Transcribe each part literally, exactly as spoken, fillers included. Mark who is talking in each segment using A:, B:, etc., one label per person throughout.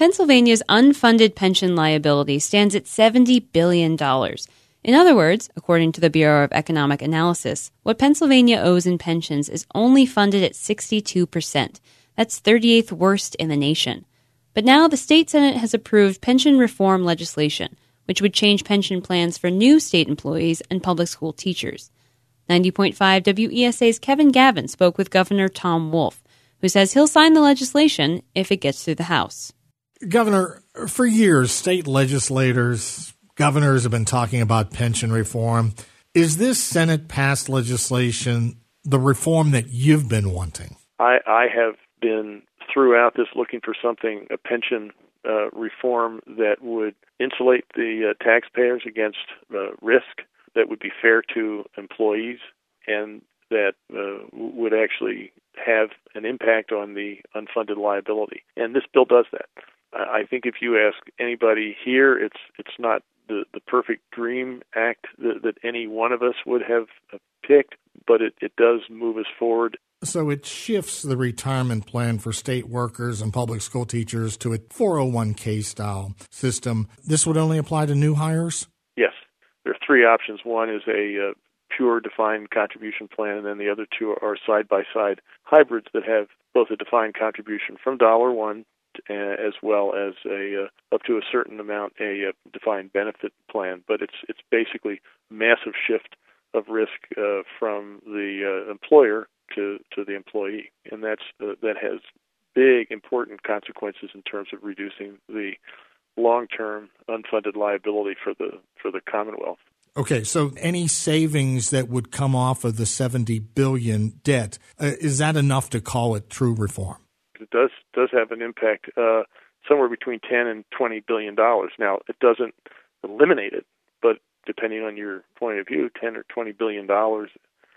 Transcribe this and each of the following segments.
A: Pennsylvania's unfunded pension liability stands at seventy billion dollars. In other words, according to the Bureau of Economic Analysis, what Pennsylvania owes in pensions is only funded at sixty-two percent. That's thirty-eighth worst in the nation. But now the state Senate has approved pension reform legislation, which would change pension plans for new state employees and public school teachers. ninety point five W E S A's Kevin Gavin spoke with Governor Tom Wolf, who says he'll sign the legislation if it gets through the House.
B: Governor, for years, state legislators, governors have been talking about pension reform. Is this Senate-passed legislation the reform that you've been wanting?
C: I, I have been throughout this looking for something, a pension uh, reform that would insulate the uh, taxpayers against uh, risk, that would be fair to employees, and that uh, would actually have an impact on the unfunded liability. And this bill does that. I think if you ask anybody here, it's it's not the, the perfect dream act that, that any one of us would have picked, but it, it does move us forward.
B: So it shifts the retirement plan for state workers and public school teachers to a four oh one k style system. This would only apply to new hires?
C: Yes. There are three options. One is a uh, pure defined contribution plan, and then the other two are side-by-side hybrids that have both a defined contribution from dollar one uh, as well as a uh, up to a certain amount a uh, defined benefit plan. But it's it's basically a massive shift of risk uh, from the uh, employer to, to the employee, and that's uh, that has big, important consequences in terms of reducing the long-term unfunded liability for the for the Commonwealth.
B: Okay, so any savings that would come off of the seventy billion dollars debt, uh, is that enough to call it true reform?
C: It does does have an impact, uh, somewhere between ten and twenty billion dollars. Now, it doesn't eliminate it, but depending on your point of view, ten or twenty billion dollars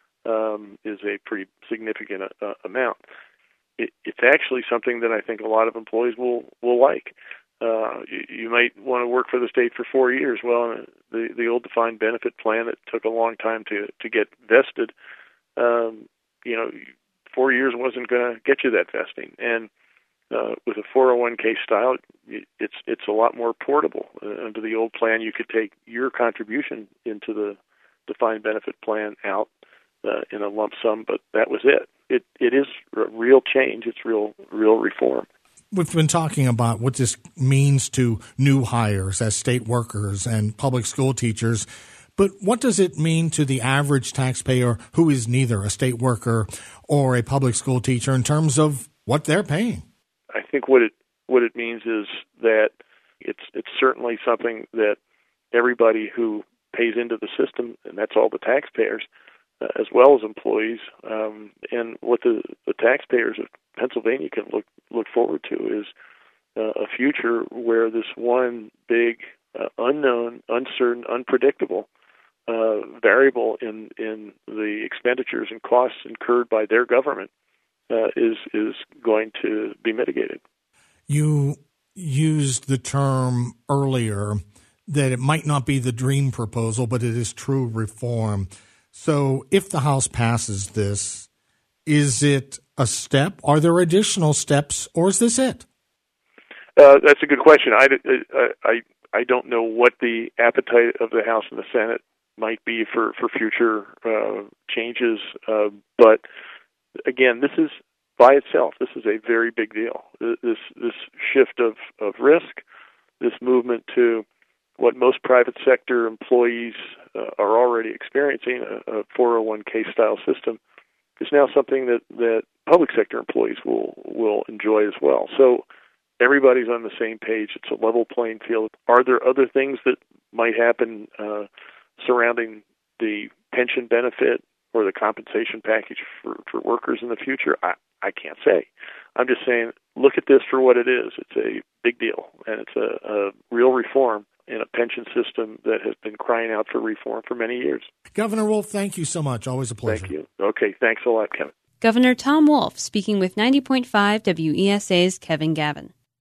C: um, is a pretty significant uh, amount. It, it's actually something that I think a lot of employees will will like. Uh, you, you might want to work for the state for four years. Well, the the old defined benefit plan that took a long time to to get vested, um, you know, four years wasn't going to get you that vesting. And uh, with a four oh one k style, it's it's a lot more portable. Uh, under the old plan, you could take your contribution into the defined benefit plan out uh, in a lump sum, but that was it. It it is a real change. It's real real reform.
B: We've been talking about what this means to new hires as state workers and public school teachers, but what does it mean to the average taxpayer who is neither a state worker or a public school teacher in terms of what they're paying?
C: I think what it what it means is that it's it's certainly something that everybody who pays into the system, and that's all the taxpayers, uh, as well as employees, um, and what the, the taxpayers of Pennsylvania can look look forward to is uh, a future where this one big, uh, unknown, uncertain, unpredictable uh, variable in, in the expenditures and costs incurred by their government uh, is is going to be mitigated.
B: You used the term earlier that it might not be the dream proposal, but it is true reform. So if the House passes this, is it a step? Are there additional steps, or is this it?
C: Uh, that's a good question. I, I, I don't know what the appetite of the House and the Senate might be for, for future uh, changes. Uh, but again, this is by itself, this is a very big deal. This this shift of, of risk, this movement to what most private sector employees uh, are already experiencing, a, a four oh one k style system, is now something that, that public sector employees will will enjoy as well. So everybody's on the same page. It's a level playing field. Are there other things that might happen uh, surrounding the pension benefit or the compensation package for, for workers in the future? I, I can't say. I'm just saying, look at this for what it is. It's a big deal, and it's a, a real reform in a pension system that has been crying out for reform for many years.
B: Governor Wolf, thank you so much. Always a pleasure.
C: Thank you. Okay, thanks a lot, Kevin.
A: Governor Tom Wolf speaking with ninety point five W E S A's Kevin Gavin.